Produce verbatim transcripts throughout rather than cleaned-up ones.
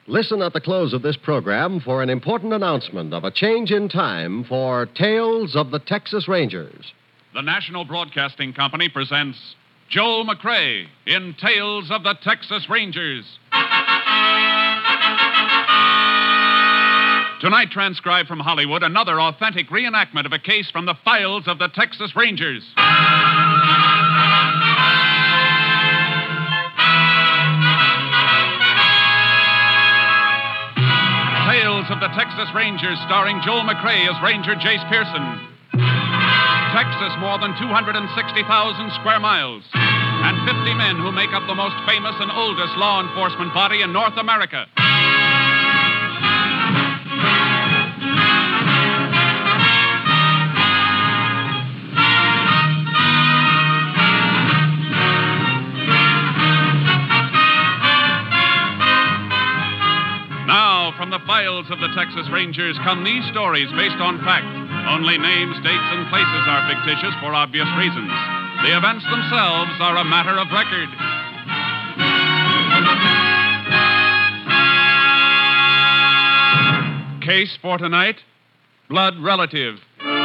Listen at the close of this program for an important announcement of a change in time for Tales of the Texas Rangers. The National Broadcasting Company presents Joel McCrea in Tales of the Texas Rangers. Tonight, transcribed from Hollywood, another authentic reenactment of a case from the files of the Texas Rangers. Tales of the Texas Rangers, starring Joel McCrea as Ranger Jace Pearson. Texas, more than two hundred sixty thousand square miles, and fifty men who make up the most famous and oldest law enforcement body in North America. Now, from the files of the Texas Rangers come these stories based on fact. Only names, dates, and places are fictitious for obvious reasons. The events themselves are a matter of record. Case for tonight, blood relative.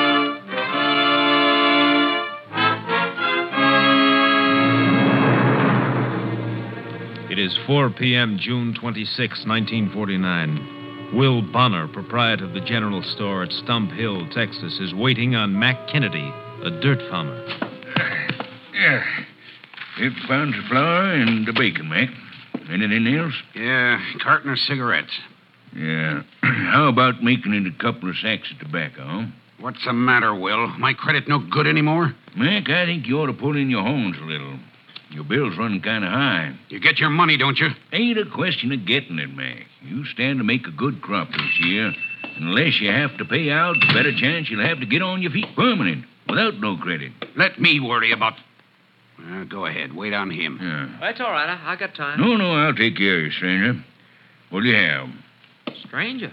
It is four p.m., June twenty-sixth, nineteen forty-nine. Will Bonner, proprietor of the general store at Stump Hill, Texas, is waiting on Mac Kennedy, a dirt farmer. Yeah. It pounds of flour and the bacon, Mac. Anything else? Yeah, carton of cigarettes. Yeah. How about making it a couple of sacks of tobacco, huh? What's the matter, Will? My credit no good anymore? Mac, I think you ought to pull in your horns a little. Your bill's running kind of high. You get your money, don't you? Ain't a question of getting it, Mac. You stand to make a good crop this year. Unless you have to pay out, the better chance you'll have to get on your feet permanent, without no credit. Let me worry about... Uh, go ahead. Wait on him. Yeah. That's all right. I, I got time. No, no, I'll take care of you, stranger. What do you have? Stranger?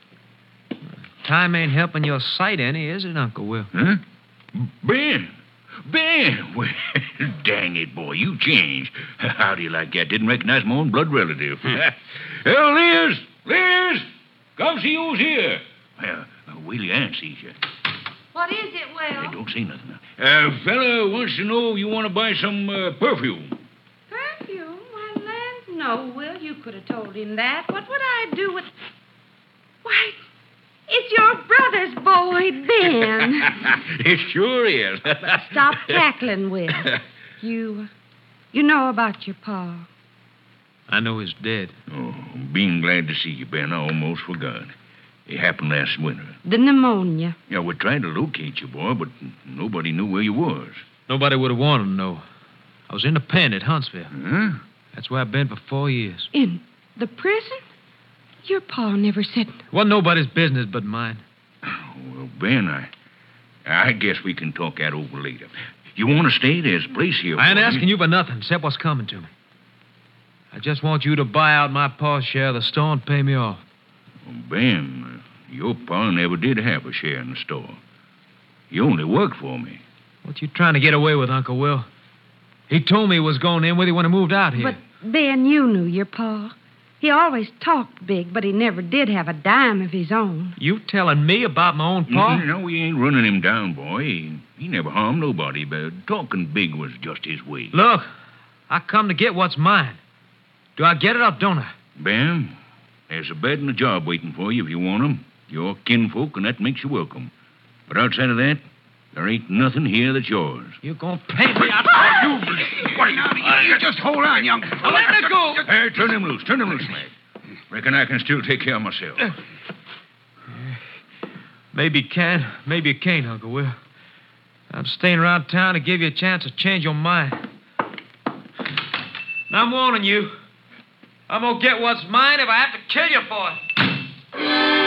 Time ain't helping your sight any, is it, Uncle Will? Huh? Ben! Ben! Well, dang it, boy, you changed. How do you like that? Didn't recognize my own blood relative. Oh, Liz! Liz! Come see who's here. Well, uh, Willie Ann sees you. What is it, Will? Hey, don't say nothing. Uh, fella wants to know if you want to buy some uh, perfume. Perfume? Why, land, no, Will. You could have told him that. What would I do with... Why, it's your brother's boy, Ben. It sure is. Stop cackling, Will. You... You know about your pa. I know he's dead. Oh, being glad to see you, Ben. I almost forgot. It happened last winter. The pneumonia. Yeah, we tried to locate you, boy, but nobody knew where you was. Nobody would have wanted to know. I was in the pen at Huntsville. Huh? That's where I've been for four years. In the prison? Your pa never said... Wasn't nobody's business but mine. Well, Ben, I... I guess we can talk that over later. You want to stay? There's a place here. I ain't for asking you for nothing except what's coming to me. I just want you to buy out my pa's share of the store and pay me off. Well, Ben, uh, your pa never did have a share in the store. He only worked for me. What you trying to get away with, Uncle Will? He told me he was going in with you when he moved out here. But, Ben, you knew your pa. He always talked big, but he never did have a dime of his own. You telling me about my own pa? No, we ain't running him down, boy. He, he never harmed nobody, but talking big was just his way. Look, I come to get what's mine. Do I get it or don't I? Ben, there's a bed and a job waiting for you if you want 'em. You're kinfolk, and that makes you welcome. But outside of that, there ain't nothing here that's yours. You gonna pay me out? You, what, you, you just hold on, young... Now let me go. Hey, turn him loose. Turn him loose, lad. Reckon I can still take care of myself. Maybe you can, maybe you can't, Uncle Will. I'm staying around town to give you a chance to change your mind. Now, I'm warning you. I'm gonna get what's mine if I have to kill you for it.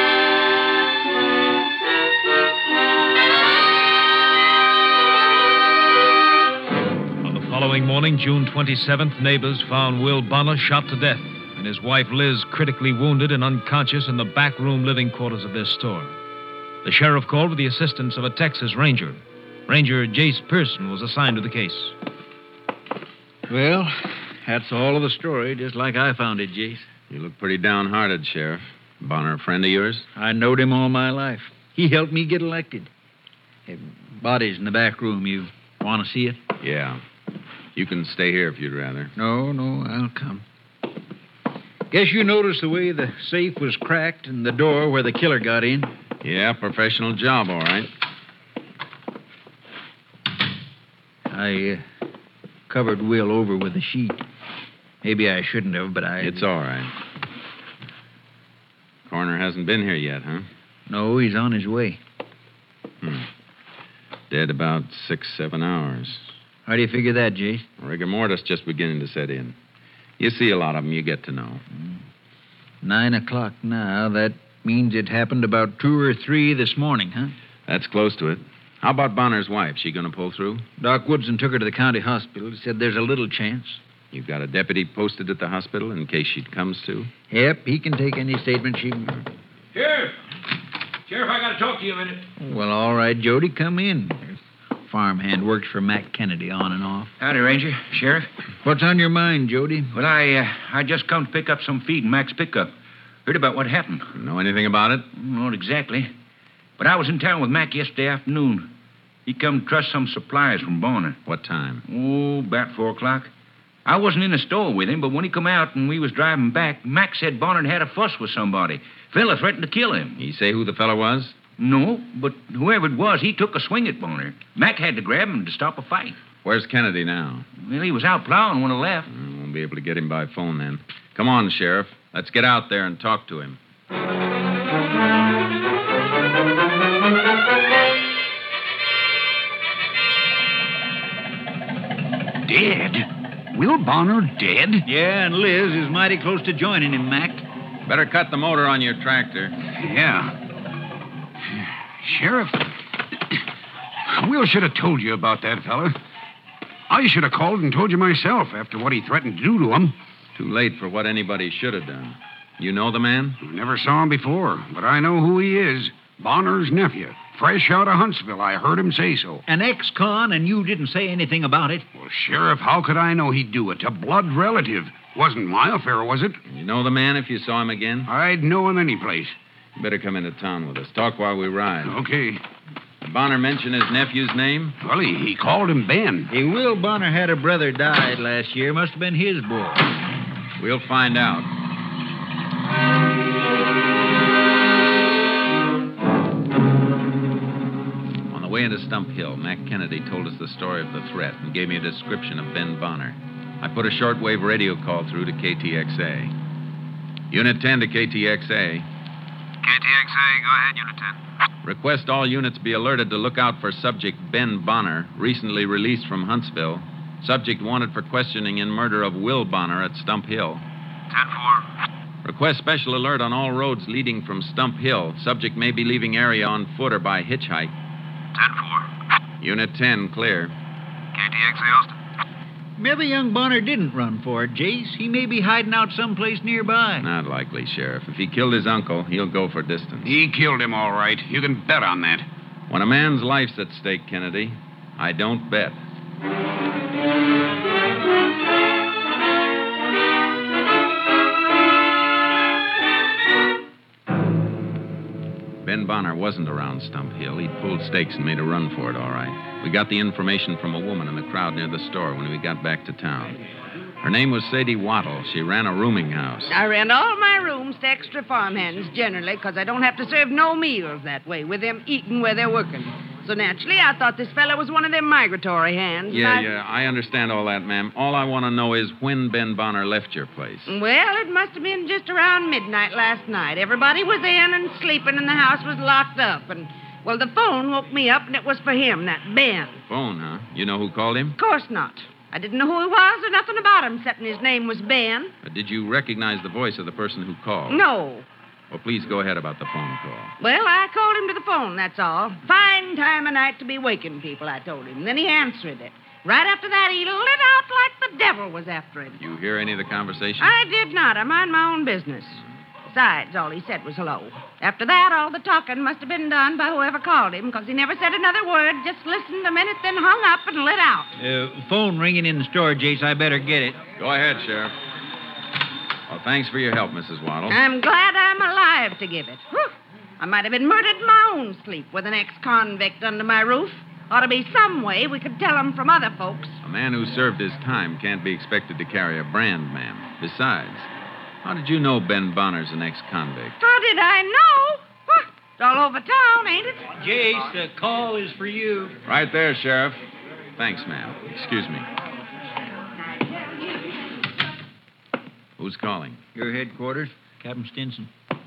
Following morning, June twenty-seventh, neighbors found Will Bonner shot to death and his wife Liz critically wounded and unconscious in the back room living quarters of their store. The sheriff called with the assistance of a Texas Ranger. Ranger Jace Pearson was assigned to the case. Well, that's all of the story, just like I found it, Jace. You look pretty downhearted, Sheriff. Bonner a friend of yours? I knowed him all my life. He helped me get elected. Hey, body's in the back room. You want to see it? Yeah. You can stay here if you'd rather. No, no, I'll come. Guess you noticed the way the safe was cracked and the door where the killer got in. Yeah, professional job, all right. I uh, covered Will over with a sheet. Maybe I shouldn't have, but I... It's all right. Coroner hasn't been here yet, huh? No, he's on his way. Hmm. Dead about six, seven hours. How do you figure that, Jace? Rigor mortis just beginning to set in. You see a lot of them, you get to know. Nine o'clock now. That means it happened about two or three this morning, huh? That's close to it. How about Bonner's wife? She gonna pull through? Doc Woodson took her to the county hospital. He said there's a little chance. You've got a deputy posted at the hospital in case she comes to? Yep, he can take any statement she... Sheriff! Sheriff, I gotta talk to you a minute. Well, all right, Jody, come in. Farmhand works for Mac Kennedy on and off. Howdy, Ranger. Sheriff? What's on your mind, Jody? Well, I uh, I just come to pick up some feed in Mac's pickup. Heard about what happened. Know anything about it? Not exactly. But I was in town with Mac yesterday afternoon. He come to trust some supplies from Bonner. What time? Oh, about four o'clock. I wasn't in the store with him, but when he come out and we was driving back, Mac said Bonner had a fuss with somebody. Fella threatened to kill him. He say who the fellow was? No, but whoever it was, he took a swing at Bonner. Mac had to grab him to stop a fight. Where's Kennedy now? Well, he was out plowing when I left. I won't be able to get him by phone then. Come on, Sheriff. Let's get out there and talk to him. Dead? Will Bonner dead? Yeah, and Liz is mighty close to joining him, Mac. Better cut the motor on your tractor. Yeah. Sheriff, Will should have told you about that fella. I should have called and told you myself after what he threatened to do to him. Too late for what anybody should have done. You know the man? Never saw him before, but I know who he is. Bonner's nephew. Fresh out of Huntsville. I heard him say so. An ex-con, and you didn't say anything about it? Well, Sheriff, how could I know he'd do it? A blood relative. Wasn't my affair, was it? You know the man if you saw him again? I'd know him any place. You better come into town with us. Talk while we ride. Okay. Did Bonner mention his nephew's name? Well, he, he called him Ben. Hey, Will Bonner had a brother died last year. Must have been his boy. We'll find out. On the way into Stump Hill, Mac Kennedy told us the story of the threat and gave me a description of Ben Bonner. I put a shortwave radio call through to K T X A. Unit ten to K T X A. K T X A, go ahead, Unit ten. Request all units be alerted to look out for subject Ben Bonner, recently released from Huntsville. Subject wanted for questioning in murder of Will Bonner at Stump Hill. ten four. Request special alert on all roads leading from Stump Hill. Subject may be leaving area on foot or by hitchhike. ten four. Unit ten, clear. K T X A, Austin. Maybe young Bonner didn't run for it, Jace. He may be hiding out someplace nearby. Not likely, Sheriff. If he killed his uncle, he'll go for distance. He killed him, all right. You can bet on that. When a man's life's at stake, Kennedy, I don't bet. Ben Bonner wasn't around Stump Hill. He'd pulled stakes and made a run for it, all right. We got the information from a woman in the crowd near the store when we got back to town. Her name was Sadie Wattle. She ran a rooming house. I rent all my rooms to extra farmhands, generally, because I don't have to serve no meals that way, with them eating where they're working. So naturally, I thought this fella was one of them migratory hands. Yeah, I... yeah, I understand all that, ma'am. All I want to know is when Ben Bonner left your place. Well, it must have been just around midnight last night. Everybody was in and sleeping, and the house was locked up. And, well, the phone woke me up, and it was for him, that Ben. Phone, huh? You know who called him? Of course not. I didn't know who he was or nothing about him, except his name was Ben. But did you recognize the voice of the person who called? No. Well, please go ahead about the phone call. Well, I called him to the phone, that's all. Fine time of night to be waking people, I told him. Then he answered it. Right after that, he lit out like the devil was after him. You hear any of the conversation? I did not. I mind my own business. Besides, all he said was hello. After that, all the talking must have been done by whoever called him, because he never said another word, just listened a minute, then hung up and lit out. Uh, phone ringing in the store, Jace. I better get it. Go ahead, Sheriff. Well, Well, thanks for your help, Missus Waddle. I'm glad I'm alive to give it. Whew. I might have been murdered in my own sleep with an ex-convict under my roof. Ought to be some way we could tell him from other folks. A man who served his time can't be expected to carry a brand, ma'am. Besides, how did you know Ben Bonner's an ex-convict? How did I know? Huh. It's all over town, ain't it? Jace, the call is for you. Right there, Sheriff. Thanks, ma'am. Excuse me. Who's calling? Your headquarters, Captain Stinson.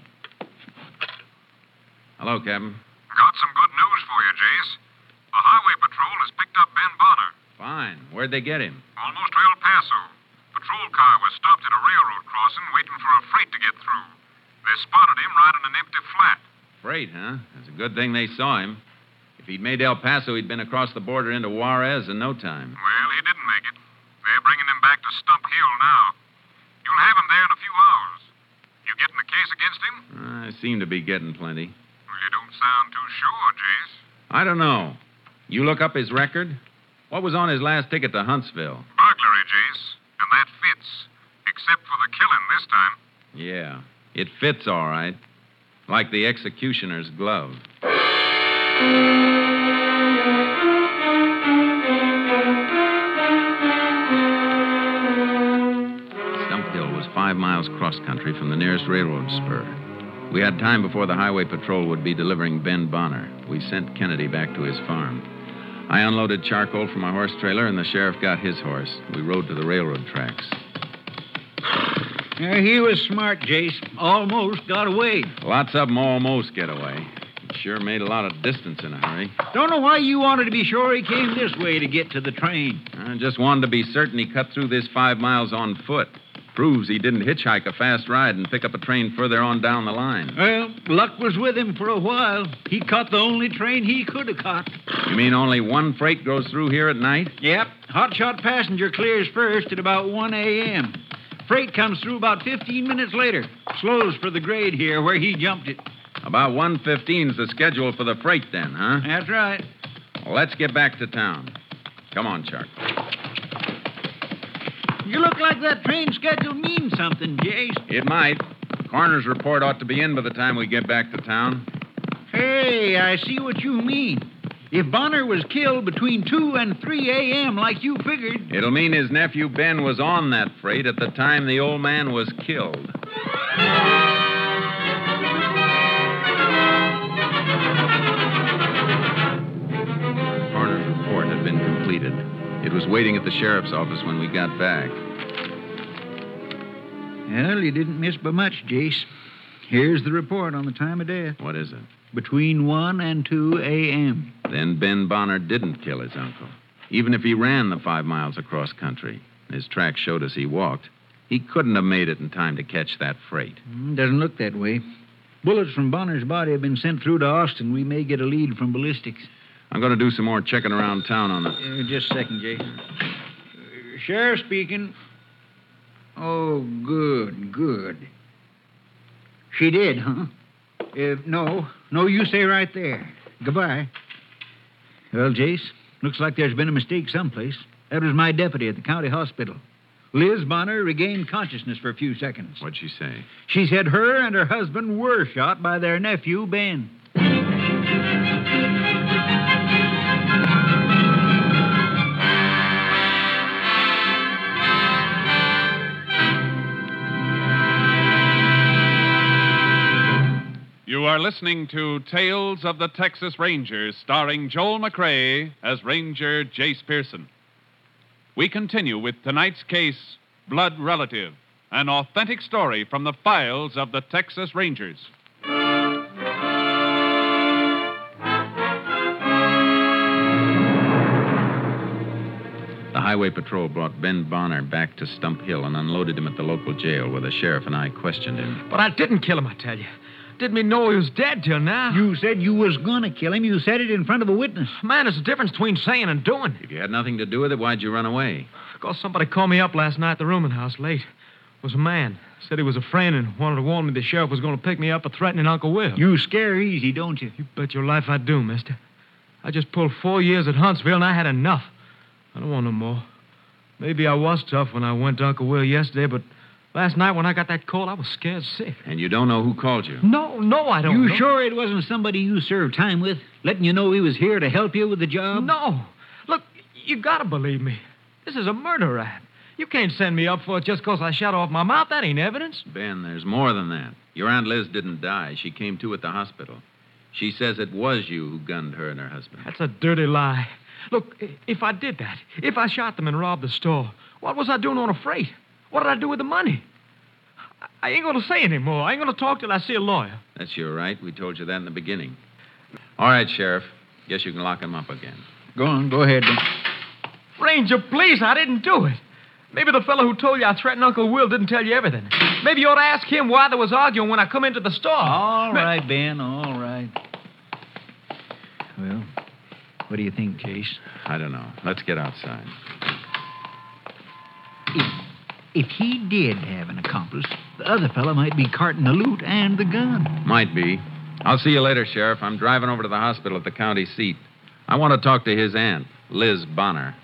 Hello, Captain. Got some good news for you, Jace. The Highway Patrol has picked up Ben Bonner. Fine. Where'd they get him? Almost to El Paso. Patrol car was stopped at a railroad crossing waiting for a freight to get through. They spotted him right in an empty flat. Freight, huh? It's a good thing they saw him. If he'd made El Paso, he'd been across the border into Juarez in no time. Well, he didn't make it. They're bringing him back to Stump Hill now. You'll have him there in a few hours. You getting the case against him? I seem to be getting plenty. Well, you don't sound too sure, Jace. I don't know. You look up his record? What was on his last ticket to Huntsville? Burglary, Jace. And that fits. Except for the killing this time. Yeah, it fits all right. Like the executioner's glove. Stump Hill was five miles cross-country from the nearest railroad spur. We had time before the Highway Patrol would be delivering Ben Bonner. We sent Kennedy back to his farm. I unloaded charcoal from my horse trailer, and the sheriff got his horse. We rode to the railroad tracks. Yeah, he was smart, Jace. Almost got away. Lots of them almost get away. He sure made a lot of distance in a hurry. Don't know why you wanted to be sure he came this way to get to the train. I just wanted to be certain he cut through this five miles on foot. Proves he didn't hitchhike a fast ride and pick up a train further on down the line. Well, luck was with him for a while. He caught the only train he could have caught. You mean only one freight goes through here at night? Yep. Hotshot passenger clears first at about one a.m. Freight comes through about fifteen minutes later. Slows for the grade here where he jumped it. About one fifteen's the schedule for the freight then, huh? That's right. Well, let's get back to town. Come on, Chuck. You look like that train schedule means something, Jace. It might. Coroner's report ought to be in by the time we get back to town. Hey, I see what you mean. If Bonner was killed between two and three a.m. like you figured... It'll mean his nephew Ben was on that freight at the time the old man was killed. The coroner's report had been completed. It was waiting at the sheriff's office when we got back. Well, you didn't miss by much, Jace. Here's the report on the time of death. What is it? Between one and two a.m. Then Ben Bonner didn't kill his uncle. Even if he ran the five miles across country, his tracks showed us he walked, he couldn't have made it in time to catch that freight. Mm, doesn't look that way. Bullets from Bonner's body have been sent through to Austin. We may get a lead from ballistics. I'm going to do some more checking around town on the... Uh, just a second, Jay. Uh, Sheriff speaking. Oh, good, good. She did, huh? Uh, no. No, you stay right there. Goodbye. Well, Jace, looks like there's been a mistake someplace. That was my deputy at the county hospital. Liz Bonner regained consciousness for a few seconds. What'd she say? She said her and her husband were shot by their nephew, Ben. You are listening to Tales of the Texas Rangers, starring Joel McCrea as Ranger Jace Pearson. We continue with tonight's case, Blood Relative, an authentic story from the files of the Texas Rangers. The Highway Patrol brought Ben Bonner back to Stump Hill and unloaded him at the local jail where the sheriff and I questioned him. But I didn't kill him, I tell you. Didn't even know he was dead till now. You said you was gonna kill him. You said it in front of a witness. Man, there's a difference between saying and doing. If you had nothing to do with it, why'd you run away? Because somebody called me up last night at the rooming house late. It was a man. Said he was a friend and wanted to warn me the sheriff was going to pick me up for threatening Uncle Will. You scare easy, don't you? You bet your life I do, mister. I just pulled four years at Huntsville and I had enough. I don't want no more. Maybe I was tough when I went to Uncle Will yesterday, but Last night when I got that call, I was scared sick. And you don't know who called you? No, no, I don't You know. sure it wasn't somebody you served time with, letting you know he was here to help you with the job? No. Look, you gotta believe me. This is a murder rap. You can't send me up for it just because I shot off my mouth. That ain't evidence. Ben, there's more than that. Your Aunt Liz didn't die. She came to at the hospital. She says it was you who gunned her and her husband. That's a dirty lie. Look, i- if I did that, if I shot them and robbed the store, what was I doing on a freight? What did I do with the money? I- I ain't going to say any more. I ain't going to talk till I see a lawyer. That's your right. We told you that in the beginning. All right, Sheriff. Guess you can lock him up again. Go on, go ahead. Ranger, please, I didn't do it. Maybe the fellow who told you I threatened Uncle Will didn't tell you everything. Maybe you ought to ask him why there was arguing when I come into the store. All Ma- right, Ben, all right. Well, what do you think, Chase? I don't know. Let's get outside. If, if he did have an accomplice, the other fellow might be carting the loot and the gun. Might be. I'll see you later, Sheriff. I'm driving over to the hospital at the county seat. I want to talk to his aunt, Liz Bonner.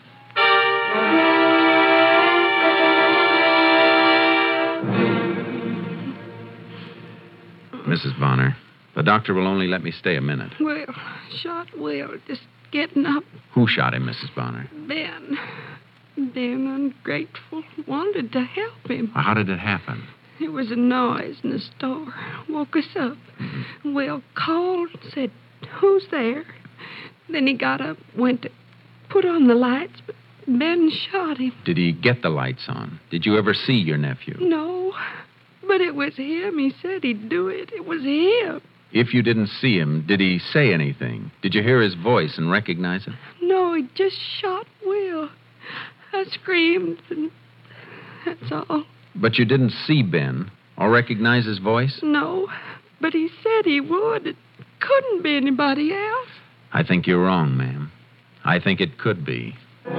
Missus Bonner, the doctor will only let me stay a minute. Well, shot Will, just getting up. Who shot him, Missus Bonner? Ben. Ben, ungrateful, wanted to help him. How did it happen? There was a noise in the store. Woke us up. Mm-hmm. Will called, said, "Who's there?" Then he got up, went to put on the lights, but Ben shot him. Did he get the lights on? Did you ever see your nephew? No, but it was him. He said he'd do it. It was him. If you didn't see him, did he say anything? Did you hear his voice and recognize it? No, he just shot Will. I screamed, and that's all. But you didn't see Ben or recognize his voice? No, but he said he would. It couldn't be anybody else. I think you're wrong, ma'am. I think it could be.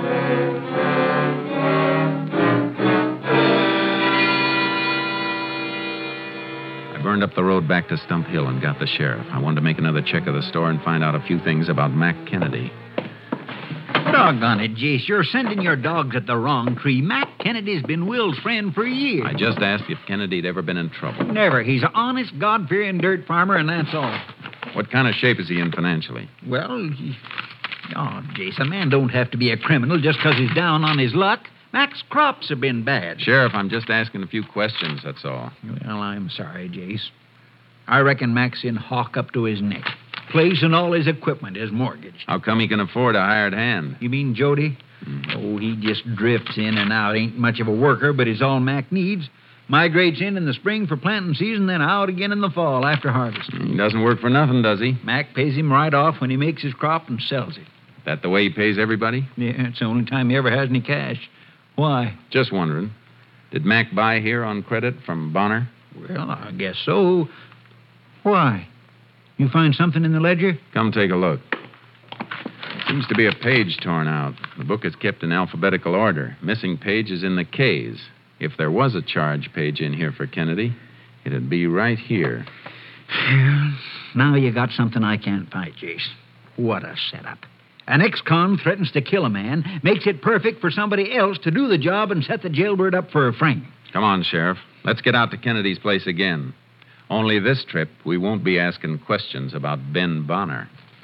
I burned up the road back to Stump Hill and got the sheriff. I wanted to make another check of the store and find out a few things about Mac Kennedy. Doggone it, Jace. You're sending your dogs at the wrong tree. Mac Kennedy's been Will's friend for years. I just asked if Kennedy'd ever been in trouble. Never. He's an honest, God-fearing dirt farmer, and that's all. What kind of shape is he in financially? Well, he... Oh, Jace, a man don't have to be a criminal just because he's down on his luck. Mac's crops have been bad. Sheriff, I'm just asking a few questions, that's all. Well, I'm sorry, Jace. I reckon Mac's in hock up to his neck. Place and all his equipment is mortgaged. How come he can afford a hired hand? You mean Jody? Mm. Oh, he just drifts in and out. Ain't much of a worker, but is all Mac needs. Migrates in in the spring for planting season, then out again in the fall after harvest. He doesn't work for nothing, does he? Mac pays him right off when he makes his crop and sells it. That the way he pays everybody? Yeah, it's the only time he ever has any cash. Why? Just wondering. Did Mac buy here on credit from Bonner? Well, I guess so. Why? You find something in the ledger? Come take a look. Seems to be a page torn out. The book is kept in alphabetical order. Missing page is in the K's. If there was a charge page in here for Kennedy, it'd be right here. Well, now you got something I can't fight, Jace. What a setup. An ex-con threatens to kill a man, makes it perfect for somebody else to do the job and set the jailbird up for a frame. Come on, Sheriff. Let's get out to Kennedy's place again. Only this trip, we won't be asking questions about Ben Bonner.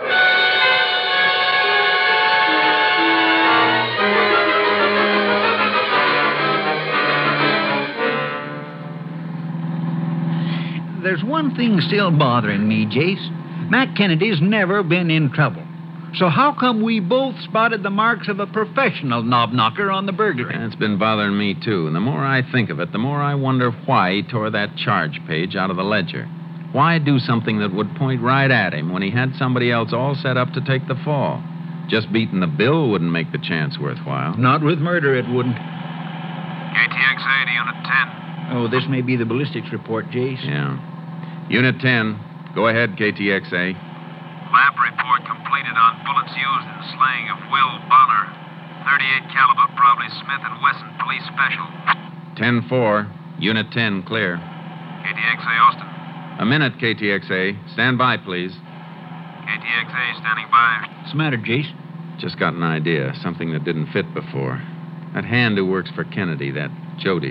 There's one thing still bothering me, Jace. Mac Kennedy's never been in trouble. So how come we both spotted the marks of a professional knob-knocker on the burglary? It's been bothering me, too. And the more I think of it, the more I wonder why he tore that charge page out of the ledger. Why do something that would point right at him when he had somebody else all set up to take the fall? Just beating the bill wouldn't make the chance worthwhile. Not with murder, it wouldn't. K T X A to Unit ten. Oh, this may be the ballistics report, Jace. Yeah. Unit ten, go ahead, K T X A. Lab report completed on bullets used in slaying of Will Bonner. thirty-eight caliber, probably Smith and Wesson Police Special. ten four, Unit ten, clear. K T X A Austin. A minute, K T X A. Stand by, please. K T X A standing by. What's the matter, Jace? Just got an idea, something that didn't fit before. That hand who works for Kennedy, that Jody.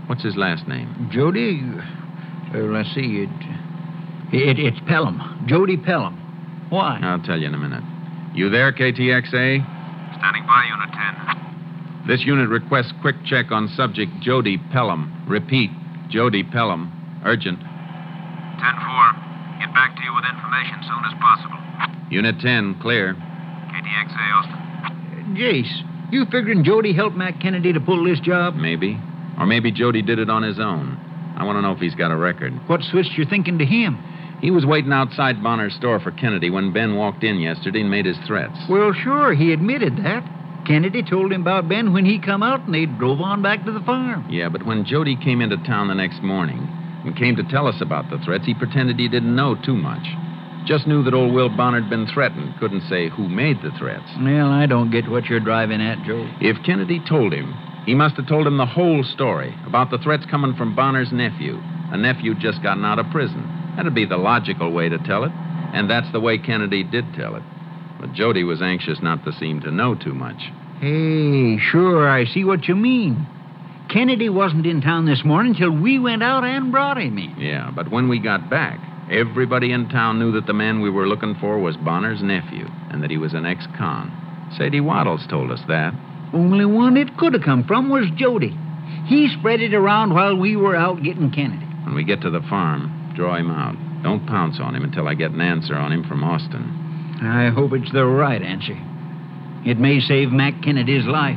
What's his last name? Jody, uh, let's see, it, it it's Pelham. Jody Pelham. Why? I'll tell you in a minute. You there, K T X A? Standing by, Unit ten. This unit requests quick check on subject Jody Pelham. Repeat, Jody Pelham. Urgent. ten four. Get back to you with information soon as possible. Unit ten, clear. K T X A, Austin. Jace, you figuring Jody helped Mac Kennedy to pull this job? Maybe. Or maybe Jody did it on his own. I want to know if he's got a record. What switched your thinking to him? He was waiting outside Bonner's store for Kennedy when Ben walked in yesterday and made his threats. Well, sure, he admitted that. Kennedy told him about Ben when he come out, and they drove on back to the farm. Yeah, but when Jody came into town the next morning and came to tell us about the threats, he pretended he didn't know too much. Just knew that old Will Bonner had been threatened. Couldn't say who made the threats. Well, I don't get what you're driving at, Joe. If Kennedy told him, he must have told him the whole story about the threats coming from Bonner's nephew. A nephew just gotten out of prison. That'd be the logical way to tell it. And that's the way Kennedy did tell it. But Jody was anxious not to seem to know too much. Hey, sure, I see what you mean. Kennedy wasn't in town this morning till we went out and brought him in. Yeah, but when we got back, everybody in town knew that the man we were looking for was Bonner's nephew and that he was an ex-con. Sadie Waddles told us that. Only one it could have come from was Jody. He spread it around while we were out getting Kennedy. When we get to the farm, draw him out. Don't pounce on him until I get an answer on him from Austin. I hope it's the right answer. It may save Mac Kennedy's life.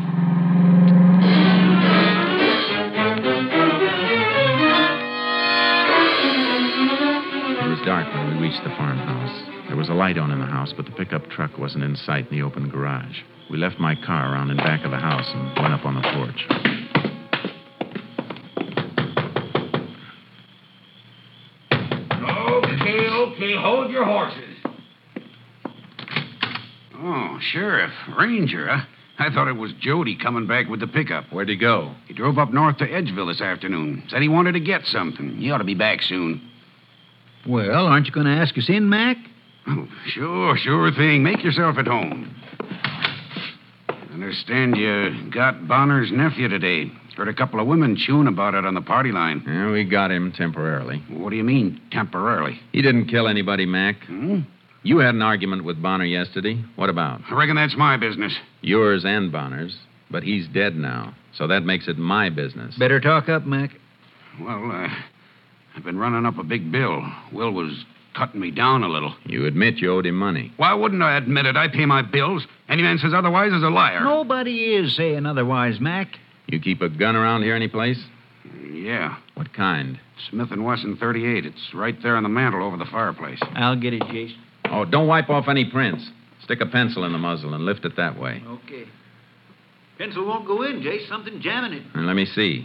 It was dark when we reached the farmhouse. There was a light on in the house, but the pickup truck wasn't in sight in the open garage. We left my car around in back of the house and went up on the porch. Okay, okay, hold your horses. Oh, Sheriff, Ranger, huh? I thought it was Jody coming back with the pickup. Where'd he go? He drove up north to Edgeville this afternoon. Said he wanted to get something. He ought to be back soon. Well, aren't you going to ask us in, Mac? Oh, sure, sure thing. Make yourself at home. Understand you got Bonner's nephew today. Heard a couple of women chewing about it on the party line. Yeah, we got him temporarily. What do you mean, temporarily? He didn't kill anybody, Mac. Hmm? You had an argument with Bonner yesterday. What about? I reckon that's my business. Yours and Bonner's. But he's dead now, so that makes it my business. Better talk up, Mac. Well, uh, I've been running up a big bill. Will was cutting me down a little. You admit you owed him money. Why wouldn't I admit it? I pay my bills. Any man says otherwise is a liar. Nobody is saying otherwise, Mac. You keep a gun around here anyplace? Yeah. What kind? Smith and Wesson thirty-eight. It's right there on the mantel over the fireplace. I'll get it, Jason. Oh, don't wipe off any prints. Stick a pencil in the muzzle and lift it that way. Okay. Pencil won't go in, Jace. Something jamming it. And let me see.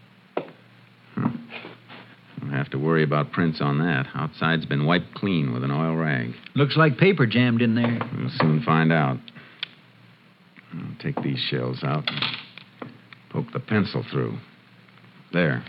Hmm. Don't have to worry about prints on that. Outside's been wiped clean with an oil rag. Looks like paper jammed in there. We'll soon find out. I'll take these shells out and poke the pencil through. There.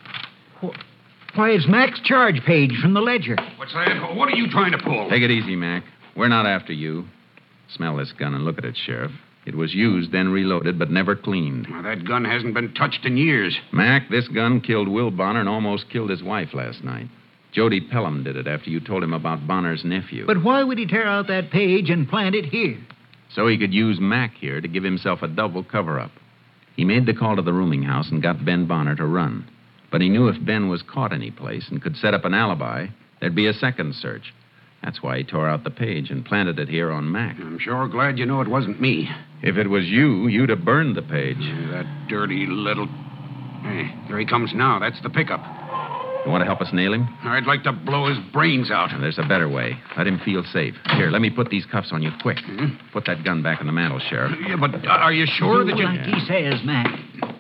Why, it's Mac's charge page from the ledger. What's that? What are you trying to pull? Take it easy, Mac. We're not after you. Smell this gun and look at it, Sheriff. It was used, then reloaded, but never cleaned. Well, that gun hasn't been touched in years. Mac, this gun killed Will Bonner and almost killed his wife last night. Jody Pelham did it after you told him about Bonner's nephew. But why would he tear out that page and plant it here? So he could use Mac here to give himself a double cover-up. He made the call to the rooming house and got Ben Bonner to run. But he knew if Ben was caught any place and could set up an alibi, there'd be a second search. That's why he tore out the page and planted it here on Mac. I'm sure glad you know it wasn't me. If it was you, you'd have burned the page. Yeah, that dirty little... Hey, there he comes now. That's the pickup. You want to help us nail him? I'd like to blow his brains out. Now, there's a better way. Let him feel safe. Here, let me put these cuffs on you quick. Hmm? Put that gun back in the mantel, Sheriff. Yeah, but uh, are you sure that you... Like he says, Mac.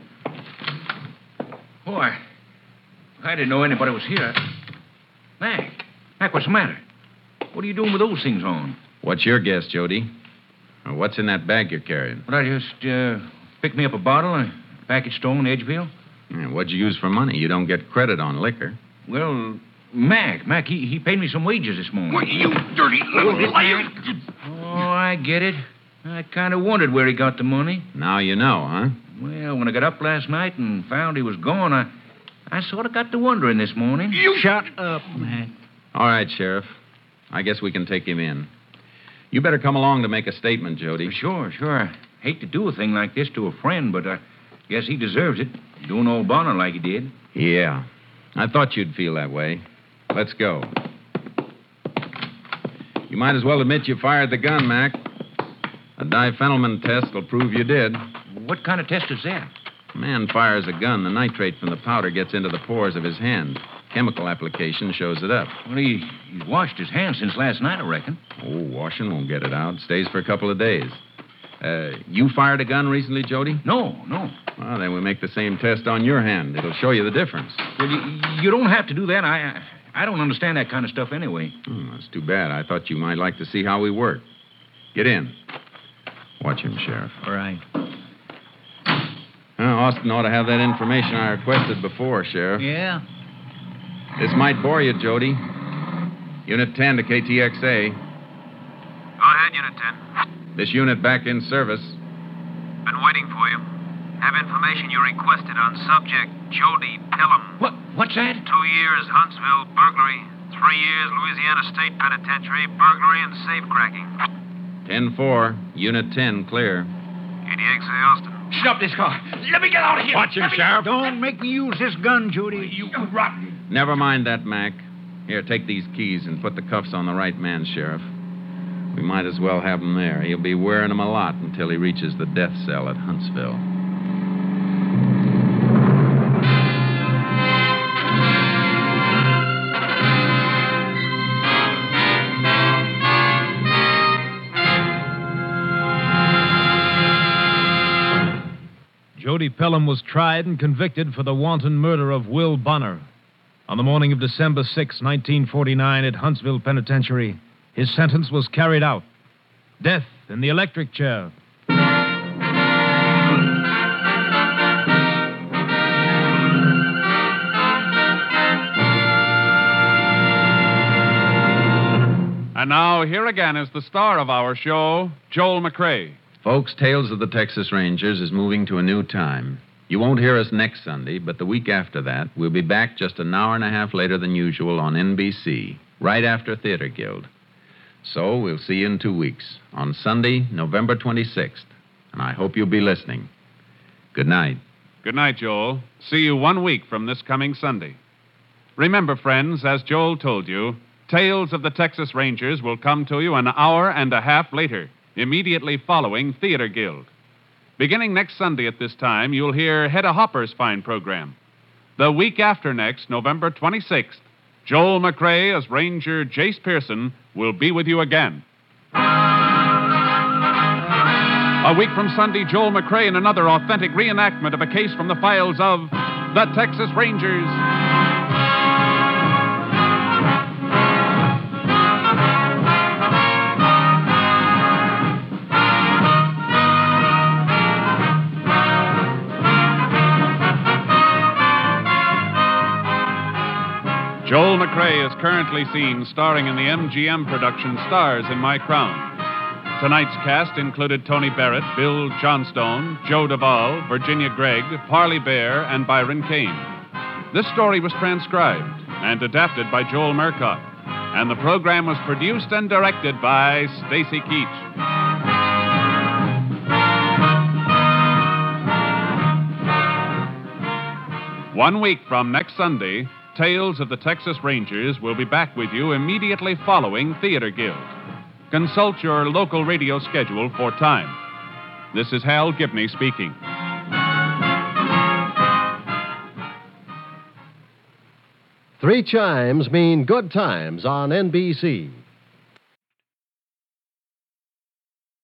Boy, I didn't know anybody was here. Mac, Mac, what's the matter? What are you doing with those things on? What's your guess, Jody? Or what's in that bag you're carrying? Well, I just uh, picked me up a bottle, a package store in Edgeville. Yeah, what'd you use for money? You don't get credit on liquor. Well, Mac, Mac, he, he paid me some wages this morning. Why, you dirty little liar. Oh, I get it. I kind of wondered where he got the money. Now you know, huh? Well, when I got up last night and found he was gone, I, I sort of got to wondering this morning. You shut up, Mac. All right, Sheriff. I guess we can take him in. You better come along to make a statement, Jody. Sure, sure. I hate to do a thing like this to a friend, but I guess he deserves it. Doing old Bonner like he did. Yeah. I thought you'd feel that way. Let's go. You might as well admit you fired the gun, Mac. A diphenylman test will prove you did. What kind of test is that? A man fires a gun. The nitrate from the powder gets into the pores of his hand. Chemical application shows it up. Well, he, he's washed his hands since last night, I reckon. Oh, washing won't get it out. Stays for a couple of days. Uh, you fired a gun recently, Jody? No, no. Well, then we make the same test on your hand. It'll show you the difference. Well, you, you don't have to do that. I, I I don't understand that kind of stuff anyway. Hmm, that's too bad. I thought you might like to see how we work. Get in. Watch him, Sheriff. All right. Well, Austin ought to have that information I requested before, Sheriff. Yeah? This might bore you, Jody. Unit ten to K T X A. Go ahead, Unit ten. This unit back in service. Been waiting for you. Have information you requested on subject Jody Pelham. What? What's that? Two years Huntsville burglary. Three years Louisiana State Penitentiary burglary and safecracking. ten four, Unit ten, clear. K T X A Austin. Stop this car. Let me get out of here. Watch him, Sheriff. Don't make me use this gun, Judy. You rotten. Never mind that, Mac. Here, take these keys and put the cuffs on the right man, Sheriff. We might as well have him there. He'll be wearing them a lot until he reaches the death cell at Huntsville. Jody Pelham was tried and convicted for the wanton murder of Will Bonner. On the morning of December sixth, nineteen forty-nine, at Huntsville Penitentiary, his sentence was carried out. Death in the electric chair. And now, here again is the star of our show, Joel McCrea. Folks, Tales of the Texas Rangers is moving to a new time. You won't hear us next Sunday, but the week after that, we'll be back just an hour and a half later than usual on N B C, right after Theater Guild. So we'll see you in two weeks, on Sunday, November twenty-sixth. And I hope you'll be listening. Good night. Good night, Joel. See you one week from this coming Sunday. Remember, friends, as Joel told you, Tales of the Texas Rangers will come to you an hour and a half later, immediately following Theater Guild. Beginning next Sunday at this time, you'll hear Hedda Hopper's fine program. The week after next, November twenty-sixth, Joel McCrea as Ranger Jace Pearson will be with you again. A week from Sunday, Joel McCrea in another authentic reenactment of a case from the files of the Texas Rangers. Joel McCrea is currently seen starring in the M G M production Stars in My Crown. Tonight's cast included Tony Barrett, Bill Johnstone, Joe Duvall, Virginia Gregg, Parley Bear, and Byron Kane. This story was transcribed and adapted by Joel Murcott, and the program was produced and directed by Stacy Keach. One week from next Sunday, Tales of the Texas Rangers will be back with you immediately following Theater Guild. Consult your local radio schedule for time. This is Hal Gibney speaking. Three chimes mean good times on N B C.